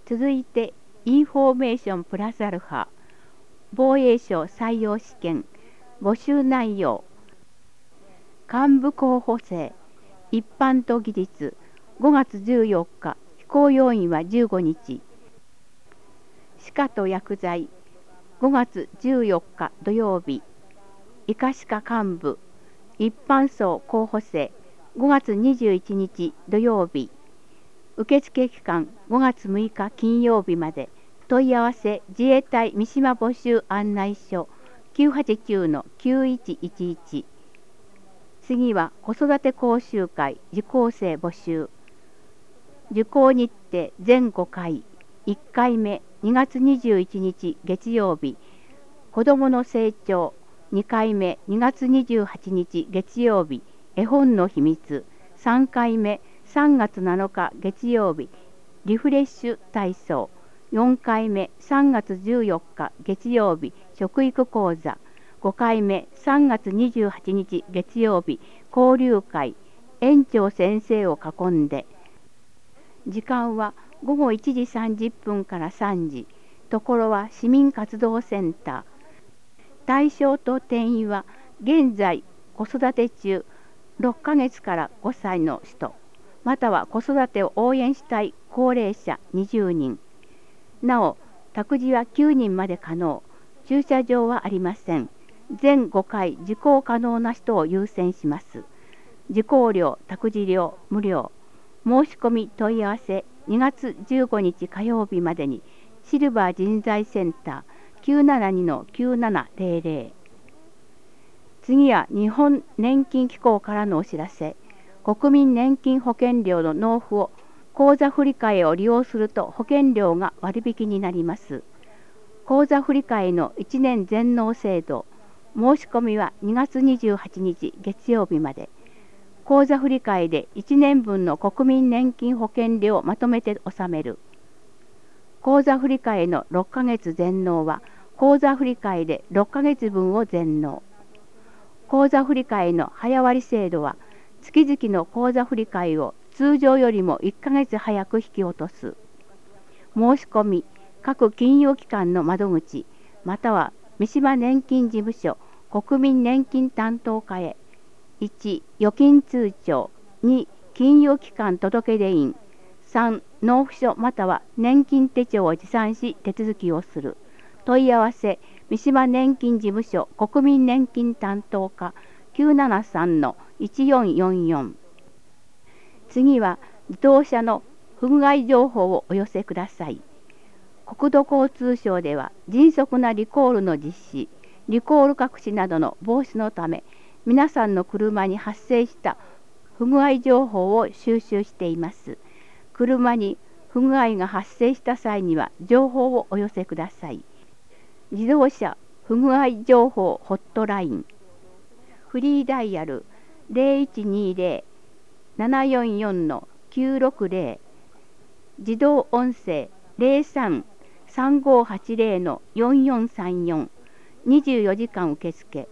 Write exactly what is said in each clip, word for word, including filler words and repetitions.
続いて、インフォメーションプラスアルファ、防衛省採用試験、募集内容、幹部候補生、一般と技術、ごがつじゅうよっか、飛行要員はじゅうごにち、歯科と薬剤、ごがつじゅうよっか土曜日、医科歯科幹部、一般層候補生、ごがつにじゅういちにち土曜日、受付期間ごがつむいか金曜日まで、問い合わせ自衛隊三島募集案内所 きゅうはちきゅうのきゅういちいちいち。次は子育て講習会受講生募集。受講日程全ごかい。いっかいめにがつにじゅういちにち月曜日、子どもの成長。にかいめにがつにじゅうはちにち月曜日、絵本の秘密。さんかいめさんがつなのか月曜日、リフレッシュ体操。よんかいめさんがつじゅうよっか月曜日、食育講座。ごかいめさんがつにじゅうはちにち月曜日、交流会。園長先生を囲んで。時間はごごいちじさんじゅっぷんからさんじ。ところは市民活動センター。対象と定員は現在子育て中ろっかげつからごさいの人、または子育てを応援したい高齢者にじゅうにん。なお、託児はきゅうにんまで可能。駐車場はありません。全ごかい受講可能な人を優先します。受講料、託児料無料。申し込み問い合わせにがつじゅうごにち火曜日までにシルバー人材センター きゅうななにのきゅうななぜろぜろ。次は日本年金機構からのお知らせ。国民年金保険料の納付を口座振替を利用すると保険料が割引になります。口座振替のいちねん全納制度。申し込みはにがつにじゅうはちにち月曜日まで。口座振替でいちねんぶんの国民年金保険料をまとめて納める。口座振替のろっかげつ全納は口座振替でろっかげつぶんを全納。口座振替の早割制度は月々の口座振替を通常よりもいっかげつ早く引き落とす。申し込み各金融機関の窓口または三島年金事務所国民年金担当課へ。いち預金通帳、に金融機関届出印、さん納付書または年金手帳を持参し手続きをする。問い合わせ三島年金事務所国民年金担当課 きゅうななさんのいちよんよんよん。次は自動車の不具合情報をお寄せください。国土交通省では迅速なリコールの実施、リコール隠しなどの防止のため、皆さんの車に発生した不具合情報を収集しています。車に不具合が発生した際には情報をお寄せください。自動車不具合情報ホットライン。フリーダイヤル ゼロいちにゼロ ななよんよんのきゅうろくゼロ。自動音声ゼロさん さんごはちゼロのよんよんさんよん。にじゅうよじかん受付。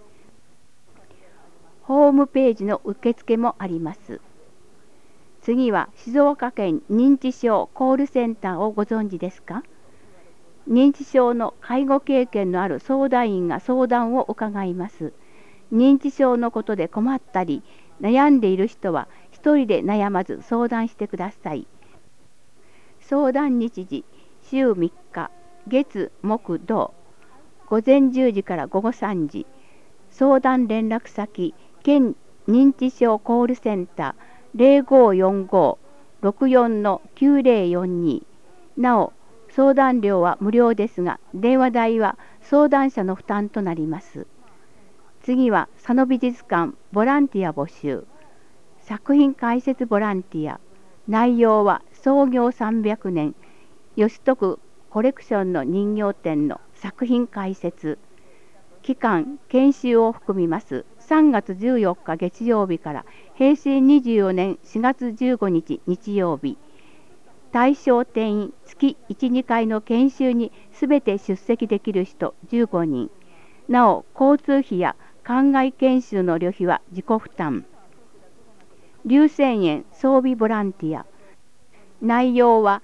ホームページの受付もあります。次は静岡県認知症コールセンターをご存知ですか？認知症の介護経験のある相談員が相談を伺います。認知症のことで困ったり悩んでいる人は一人で悩まず相談してください。相談日時週みっか、月木土、午前じゅうじから午後さんじ。相談連絡先県認知症コールセンター ゼロごよんご ろくよんのきゅうゼロよんに。なお相談料は無料ですが電話代は相談者の負担となります。次は佐野美術館ボランティア募集。作品解説ボランティア。内容は創業さんびゃくねん吉徳コレクションの人形展の作品解説。期間研修を含みます。さんがつじゅうよっか月曜日からへいせいにじゅうよねんしがつじゅうごにち日曜日。対象定員月いち、にかいの研修にすべて出席できる人じゅうごにん。なお交通費や館外研修の旅費は自己負担。龍泉園装備ボランティア。内容は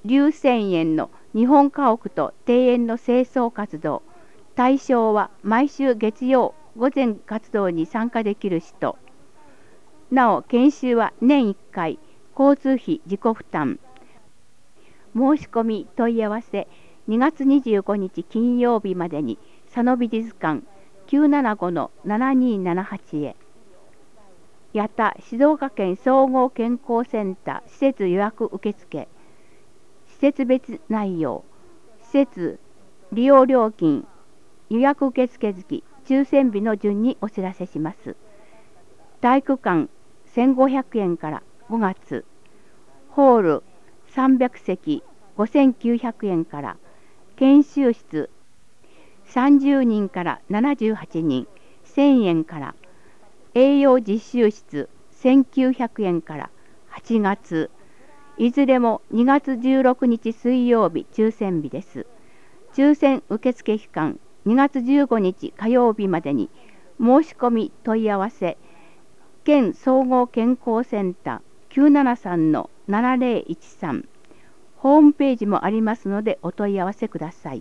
龍泉園の日本家屋と庭園の清掃活動。対象は毎週月曜午前活動に参加できる人。なお、研修は年いっかい、交通費自己負担。申し込み問い合わせにがつにじゅうごにち金曜日までに佐野美術館 きゅうななごのななにーななはち へ。やた静岡県総合健康センター施設予約受付。施設別内容、施設利用料金、予約受付月、抽選日の順にお知らせします。体育館せんごひゃくえんからごがつ、ホールさんびゃくせきごせんきゅうひゃくえんから、研修室さんじゅうにんからななじゅうはちにんせんえんから、栄養実習室せんきゅうひゃくえんからはちがつ、いずれもにがつじゅうろくにち水曜日抽選日です。抽選受付期間にがつじゅうごにち火曜日までに申し込み問い合わせ県総合健康センター きゅうななさんのななぜろいちさん ホームページもありますのでお問い合わせください。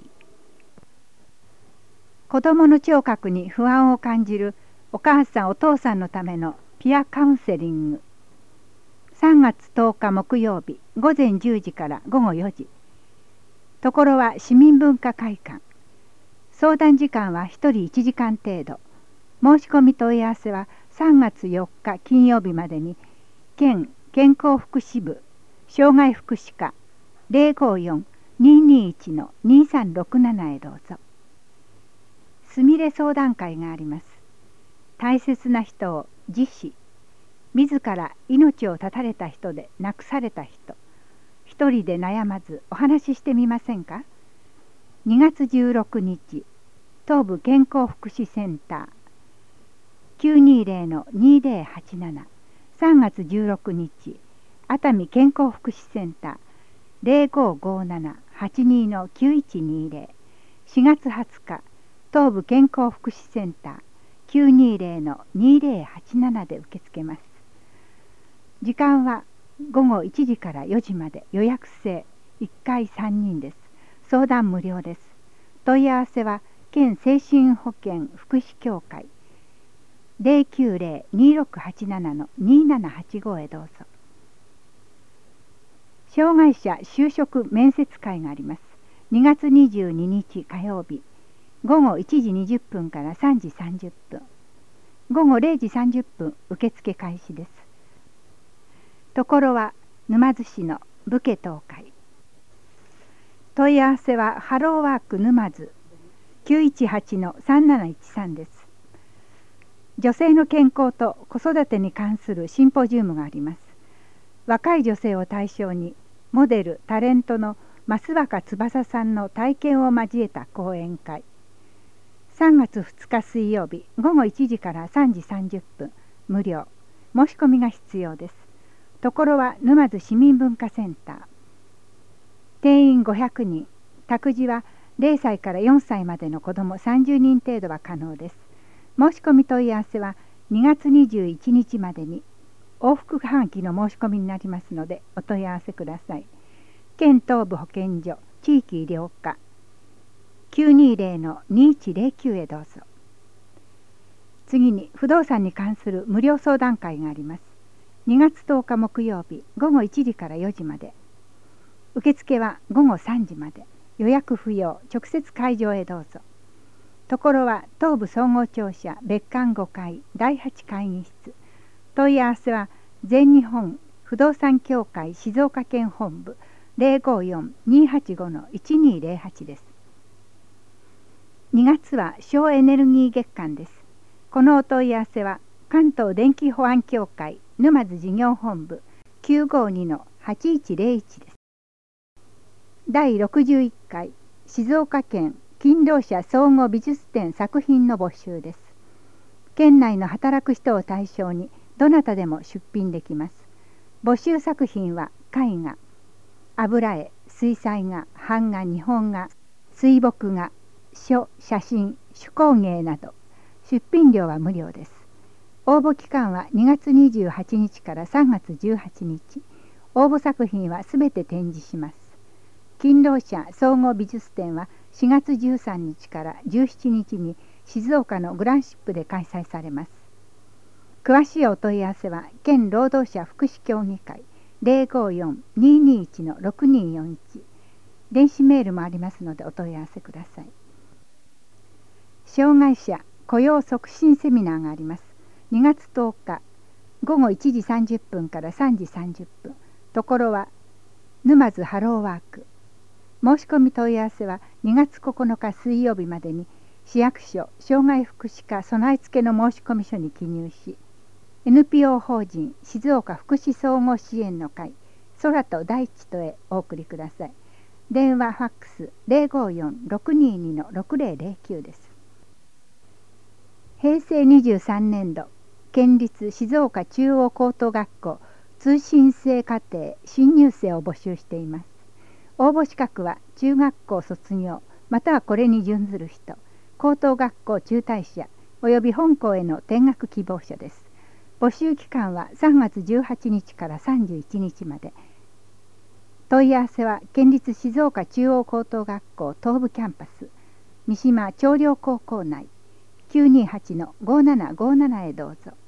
子どもの聴覚に不安を感じるお母さんお父さんのためのピアカウンセリング。さんがつとおか木曜日ごぜんじゅうじからごごよじ。ところは市民文化会館。相談時間はひとりいちじかん程度。申し込み問い合わせはさんがつよっか金曜日までに県健康福祉部障害福祉課 ゼロごよん にーにーいち のにさんろくなな へどうぞ。すみれ相談会があります。大切な人を自死、自ら命を絶たれた人で亡くされた人、一人で悩まずお話ししてみませんか。にがつじゅうろくにち、東部健康福祉センター きゅうにーぜろのにぜろはちなな。さんがつじゅうろくにち、熱海健康福祉センター ゼロごごななはちにーのきゅういちにーぜろ。しがつはつか、東部健康福祉センター きゅうにーぜろのにぜろはちなな で受け付けます。時間はごごいちじからよじまで、予約制、いっかいさんにんです。相談無料です。問い合わせは県精神保健福祉協会 ゼロきゅうゼロ にーろくはちななのにーななはちご へどうぞ。障害者就職面接会があります。にがつにじゅうににち火曜日、ごごいちじにじゅっぷんからさんじさんじゅっぷん、ごごれいじさんじゅっぷん受付開始です。ところは沼津市の武家東会。問い合わせはハローワーク沼津 きゅういちはちのさんなないちさん です。女性の健康と子育てに関するシンポジウムがあります。若い女性を対象にモデル・タレントの増若翼さんの体験を交えた講演会。さんがつふつか水曜日ごごいちじからさんじさんじゅっぷん、無料。申し込みが必要です。ところは沼津市民文化センター。定員ごひゃくにん、託児はぜろさいからよんさいまでの子どもさんじゅうにん程度は可能です。申し込み問い合わせはにがつにじゅういちにちまでに往復はがきの申し込みになりますのでお問い合わせください。県東部保健所地域医療課 きゅうにーぜろのにいちぜろきゅう へどうぞ。次に不動産に関する無料相談会があります。にがつとおか木曜日ごごいちじからよじまで。受付はごごさんじまで。予約不要、直接会場へどうぞ。ところは東部総合庁舎別館ごかいだいはち会議室。問い合わせは全日本不動産協会静岡県本部 ゼロごよん にーはちごのいちにーぜろはち です。にがつは省エネルギー月間です。このお問い合わせは関東電気保安協会沼津事業本部 きゅうごにのはちいちぜろいち です。だいろくじゅういっかい静岡県勤労者総合美術展作品の募集です。県内の働く人を対象にどなたでも出品できます。募集作品は絵画、油絵、水彩画、版画、日本画、水墨画、書、写真、手工芸など。出品料は無料です。応募期間はにがつにじゅうはちにちからさんがつじゅうはちにち。応募作品はすべて展示します。 勤労者総合美術展はしがつじゅうさんにちからじゅうしちにちに静岡のグランシップで開催されます。詳しいお問い合わせは県労働者福祉協議会 ゼロごよん にーにーいち ろくにーよんいち、電子メールもありますのでお問い合わせください。障害者雇用促進セミナーがあります。にがつとおかごごいちじさんじゅっぷんからさんじさんじゅっぷん、ところは沼津ハローワーク。申し込み問い合わせはにがつここのか水曜日までに市役所障害福祉課備え付けの申込書に記入し、 エヌピーオー 法人静岡福祉総合支援の会空と大地とへお送りください。電話ファックス ゼロごよん ろくにーにー ろくぜろぜろきゅう です。へいせいにじゅうさんねんど県立静岡中央高等学校通信制課程新入生を募集しています。応募資格は中学校卒業またはこれに準ずる人、高等学校中退者および本校への転学希望者です。募集期間はさんがつじゅうはちにちからさんじゅういちにちまで。問い合わせは県立静岡中央高等学校東部キャンパス三島長陵高校内 きゅうにーはち ごーななごーなな へどうぞ。